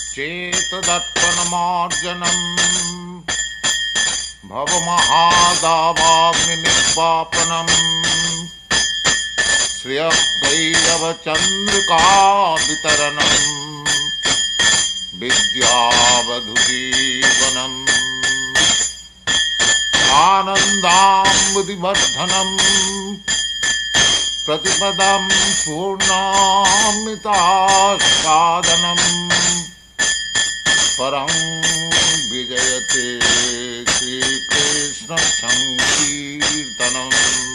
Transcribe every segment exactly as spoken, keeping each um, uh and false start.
चेतदर्पणमार्जनम् भवमहादावाग्निनिर्वापनम् श्रियभैरवचन्द्रिकावितरणम् विद्यावधुजीवनम् आनन्दाम्बुधिवर्धनम् प्रतिपदं पूर्णामृतास्वादनम् परं विजयते श्रीकृष्ण संकीर्तनम्।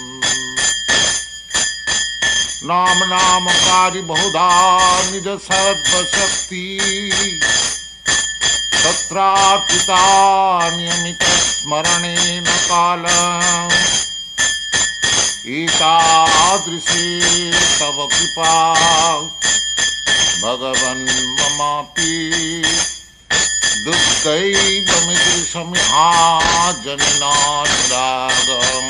नाम नामकारि बहुधा निज सर्वशक्ति तत्रार्पिता नियमित स्मरणेन कालम् एतादृशी तव कृपा भगवन् ममापि दुःखैवमिदृशमिहाजनिनानुरागम्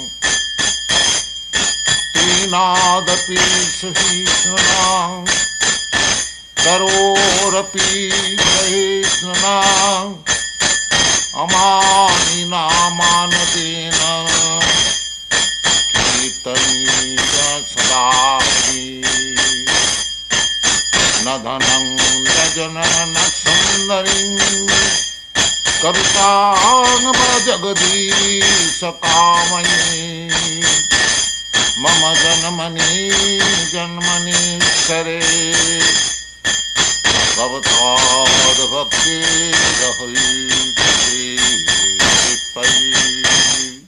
त्रीणादपि सहिष्णुना करोरपि सहिष्णुना अमानिनामानतेन न धनं न जनः न सुन्दरीं कवितां जगदीश कामये मम जन्मनि जन्मनीश्वरे भवताद्भक्तिर्हैतुके।